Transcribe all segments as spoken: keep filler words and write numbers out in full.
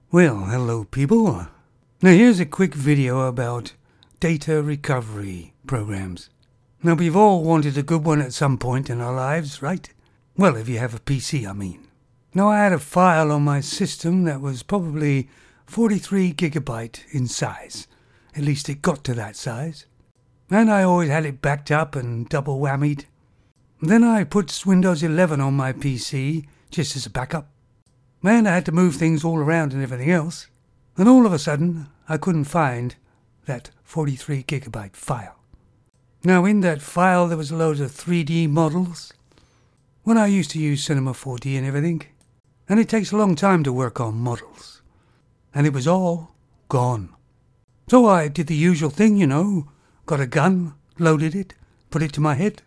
Well, hello people. Now here's a quick video about data recovery programs. Now we've all wanted a good one at some point in our lives, right? Well, if you have a P C, I mean. Now I had a file on my system that was probably forty-three gigabyte in size. At least it got to that size. And I always had it backed up and double whammied. Then I put Windows eleven on my P C just as a backup. And I had to move things all around and everything else. And all of a sudden, I couldn't find that forty-three gigabyte file. Now in that file there was loads of three D models. When I used to use Cinema four D and everything. And it takes a long time to work on models. And it was all gone. So I did the usual thing, you know. Got a gun, loaded it, put it to my head.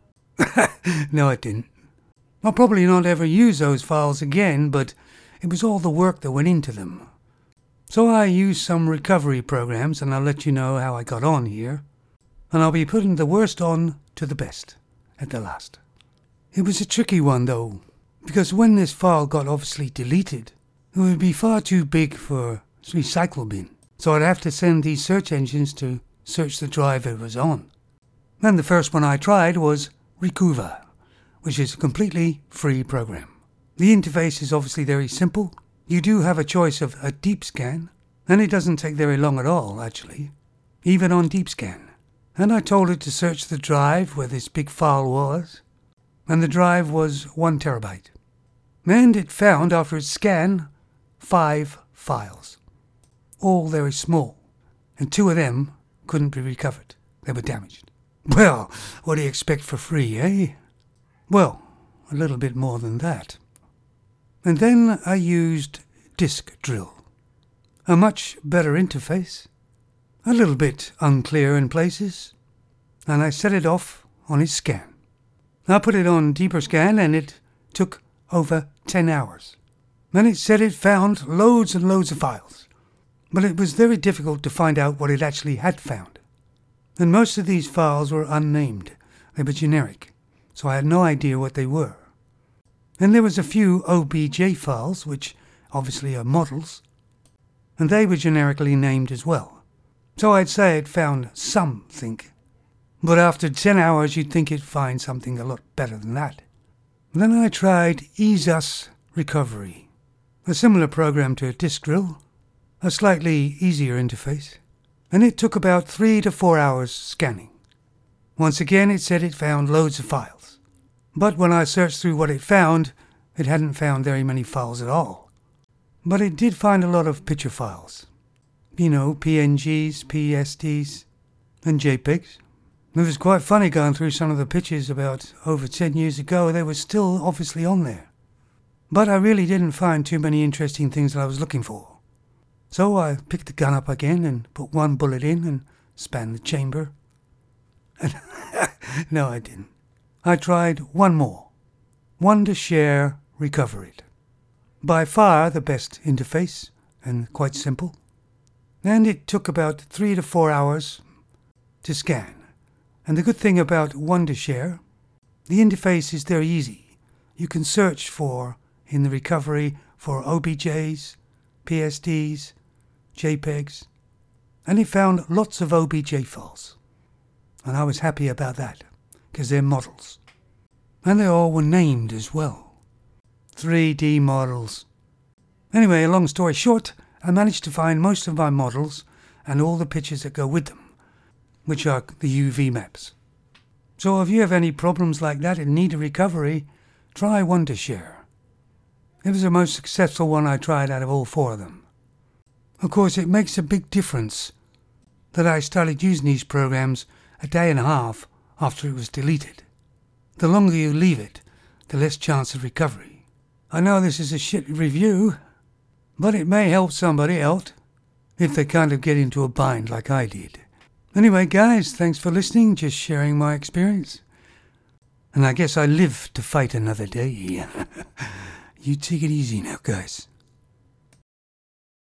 No, I didn't. I'll probably not ever use those files again, but it was all the work that went into them. So I used some recovery programs, and I'll let you know how I got on here. And I'll be putting the worst on to the best at the last. It was a tricky one, though, because when this file got obviously deleted, it would be far too big for recycle bin. So I'd have to send these search engines to search the drive it was on. And the first one I tried was Recuva, which is a completely free program. The interface is obviously very simple. You do have a choice of a deep scan, and it doesn't take very long at all, actually, even on deep scan. And I told it to search the drive where this big file was, and the drive was one terabyte. And it found, after its scan, five files, all very small, and two of them couldn't be recovered. They were damaged. Well, what do you expect for free, eh? Well, a little bit more than that. And then I used Disk Drill. A much better interface. A little bit unclear in places. And I set it off on its scan. I put it on deeper scan and it took over ten hours. Then it said it found loads and loads of files. But it was very difficult to find out what it actually had found. And most of these files were unnamed. They were generic. So I had no idea what they were. And there was a few O B J files, which obviously are models, and they were generically named as well. So I'd say it found something, but after ten hours you'd think it'd find something a lot better than that. Then I tried EaseUS Recovery, a similar program to Disk Drill, a slightly easier interface, and it took about three to four hours scanning. Once again it said it found loads of files. But when I searched through what it found, it hadn't found very many files at all. But it did find a lot of picture files. You know, P N Gs, P S Ds, and JPEGs. It was quite funny going through some of the pictures about over ten years ago. They were still obviously on there. But I really didn't find too many interesting things that I was looking for. So I picked the gun up again and put one bullet in and spanned the chamber. No, I didn't. I tried one more. Wondershare Recovery. By far the best interface, and quite simple. And it took about three to four hours to scan. And the good thing about Wondershare, the interface is very easy. You can search for, in the recovery, for O B Js, P S Ds, JPEGs, and it found lots of O B J files. And I was happy about that, because they're models. And they all were named as well. three D models. Anyway, long story short, I managed to find most of my models and all the pictures that go with them, which are the U V maps. So if you have any problems like that and need a recovery, try Wondershare. It was the most successful one I tried out of all four of them. Of course, it makes a big difference that I started using these programs a day and a half after it was deleted. The longer you leave it, the less chance of recovery. I know this is a shit review, but it may help somebody out if they kind of get into a bind like I did. Anyway, guys, thanks for listening, just sharing my experience. And I guess I live to fight another day. You take it easy now, guys.